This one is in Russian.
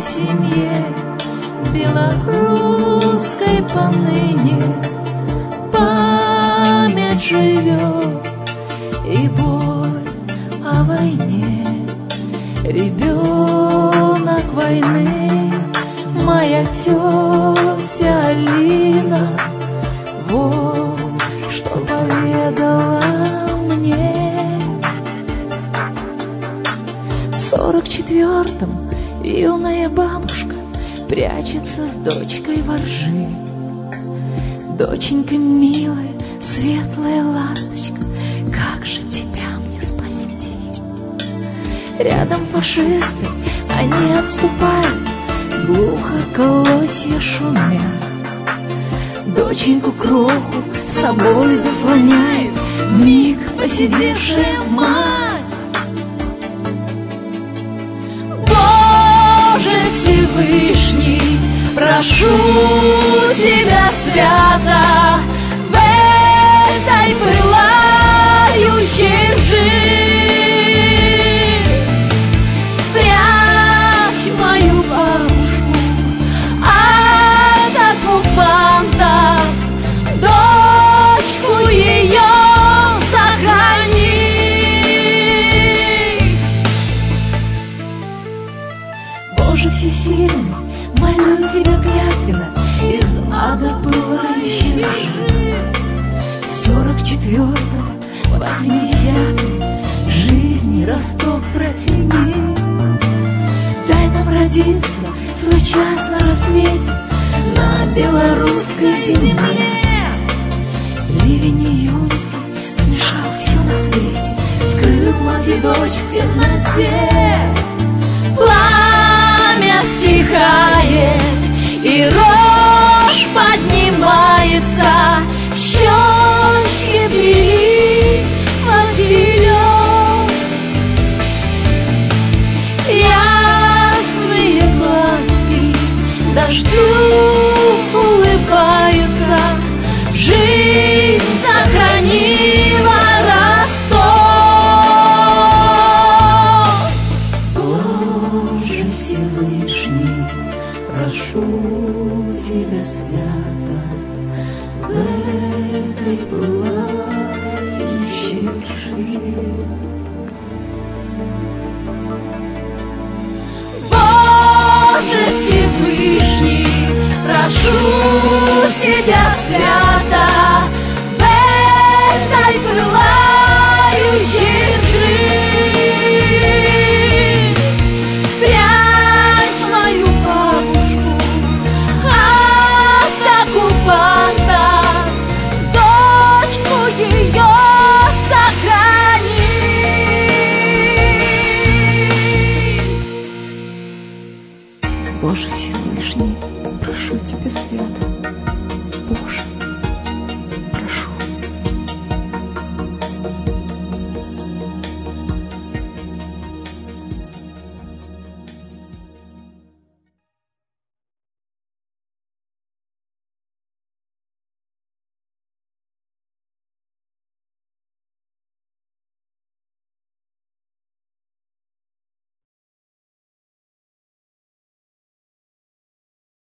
семье белорусской поныне память живет и боль о войне. Ребенок войны, моя тетя Алина, вот что поведала мне. В 44-м юная бабушка прячется с дочкой во ржи. Доченька милая, светлая ласточка, как же тебя мне спасти? Рядом фашисты, они отступают, глухо колосья шумят. Доченьку кроху с собой заслоняет вмиг посидевшая мать. Боже Всевышний, прошу тебя свято в этой пылающей ржи спрячь мою бабушку от оккупантов, дочку ее сохрани. Боже всесильный, молю тебя клятвенно из ада пылающей ржи 44-го, 80-й жизни росток протяни. Дай нам родиться свой час на рассвете на белорусской земле. Ливень июньский смешал все на свете, скрыл мать и дочь в темноте. Пламя стихает и рожь поднимается, щечки пили Василек. Ясные глазки дождю улыбаются, жизнь сохранила Ростов. Боже Всевышний, прошу тебя свято в этой пылающей ржи. Боже Всевышний, прошу